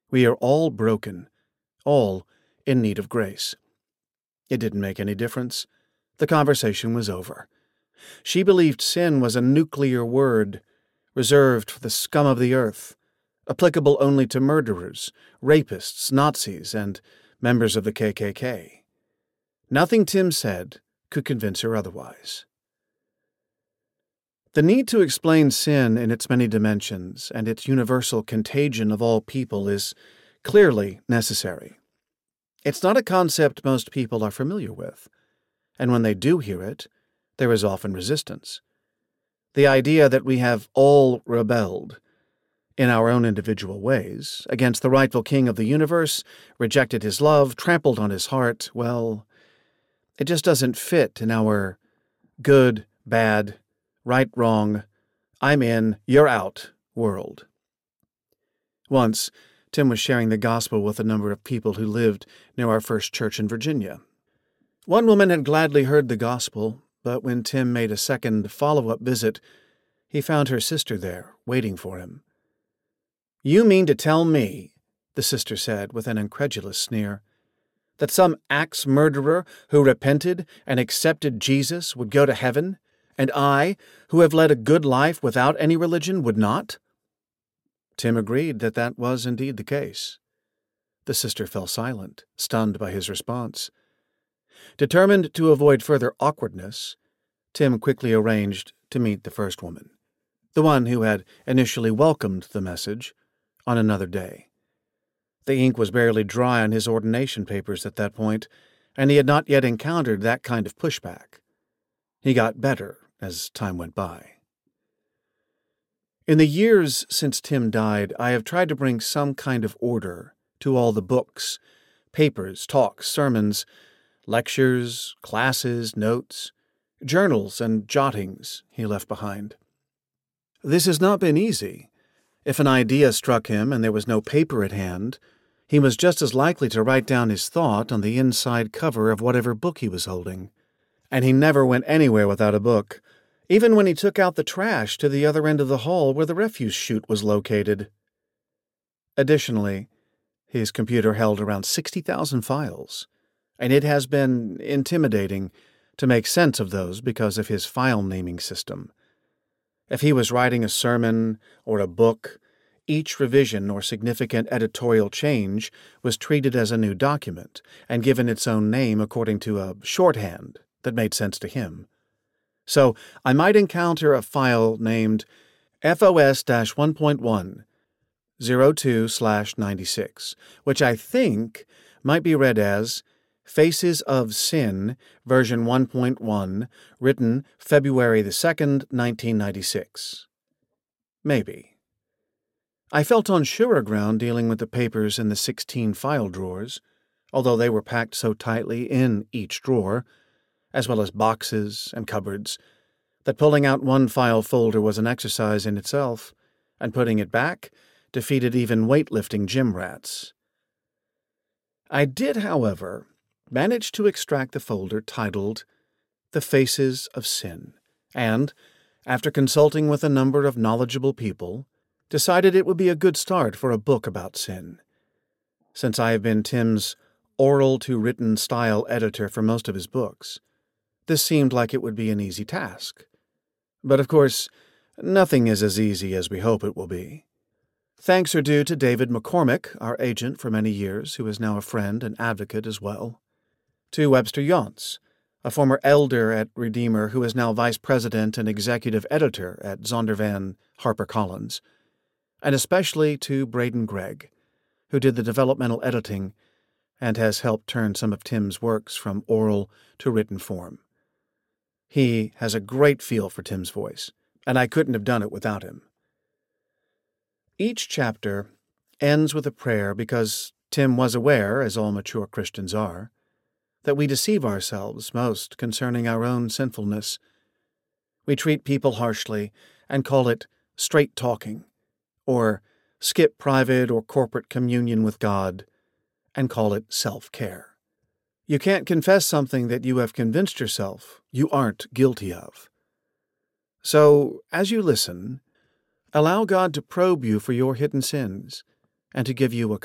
We are all broken, all in need of grace. It didn't make any difference. The conversation was over. She believed sin was a nuclear word, reserved for the scum of the earth, applicable only to murderers, rapists, Nazis, and members of the KKK. Nothing Tim said could convince her otherwise. The need to explain sin in its many dimensions and its universal contagion of all people is clearly necessary. It's not a concept most people are familiar with, and when they do hear it, there is often resistance. The idea that we have all rebelled, in our own individual ways, against the rightful king of the universe, rejected his love, trampled on his heart, well, it just doesn't fit in our good, bad, right, wrong, I'm in, you're out world. Once, Tim was sharing the gospel with a number of people who lived near our first church in Virginia. One woman had gladly heard the gospel, but when Tim made a second follow-up visit, he found her sister there, waiting for him. "You mean to tell me," the sister said with an incredulous sneer, "that some axe-murderer who repented and accepted Jesus would go to heaven, and I, who have led a good life without any religion, would not?" Tim agreed that that was indeed the case. The sister fell silent, stunned by his response. Determined to avoid further awkwardness, Tim quickly arranged to meet the first woman, the one who had initially welcomed the message, on another day. The ink was barely dry on his ordination papers at that point, and he had not yet encountered that kind of pushback. He got better as time went by. In the years since Tim died, I have tried to bring some kind of order to all the books, papers, talks, sermons, lectures, classes, notes, journals, and jottings he left behind. This has not been easy. If an idea struck him and there was no paper at hand, he was just as likely to write down his thought on the inside cover of whatever book he was holding. And he never went anywhere without a book, even when he took out the trash to the other end of the hall where the refuse chute was located. Additionally, his computer held around 60,000 files, and it has been intimidating to make sense of those because of his file naming system. If he was writing a sermon or a book, each revision or significant editorial change was treated as a new document and given its own name according to a shorthand that made sense to him. So I might encounter a file named FOS-1.1 02/96, which I think might be read as Faces of Sin, version 1.1, written February the 2nd, 1996. Maybe. I felt on surer ground dealing with the papers in the 16 file drawers, although they were packed so tightly in each drawer, as well as boxes and cupboards, that pulling out one file folder was an exercise in itself, and putting it back defeated even weightlifting gym rats. I did, however, manage to extract the folder titled The Faces of Sin, and, after consulting with a number of knowledgeable people, decided it would be a good start for a book about sin. Since I have been Tim's oral-to-written style editor for most of his books, this seemed like it would be an easy task. But of course, nothing is as easy as we hope it will be. Thanks are due to David McCormick, our agent for many years, who is now a friend and advocate as well. To Webster Yonts, a former elder at Redeemer who is now vice president and executive editor at Zondervan HarperCollins. And especially to Braden Gregg, who did the developmental editing and has helped turn some of Tim's works from oral to written form. He has a great feel for Tim's voice, and I couldn't have done it without him. Each chapter ends with a prayer because Tim was aware, as all mature Christians are, that we deceive ourselves most concerning our own sinfulness. We treat people harshly and call it straight talking, or skip private or corporate communion with God and call it self-care. You can't confess something that you have convinced yourself you aren't guilty of. So, as you listen, allow God to probe you for your hidden sins and to give you a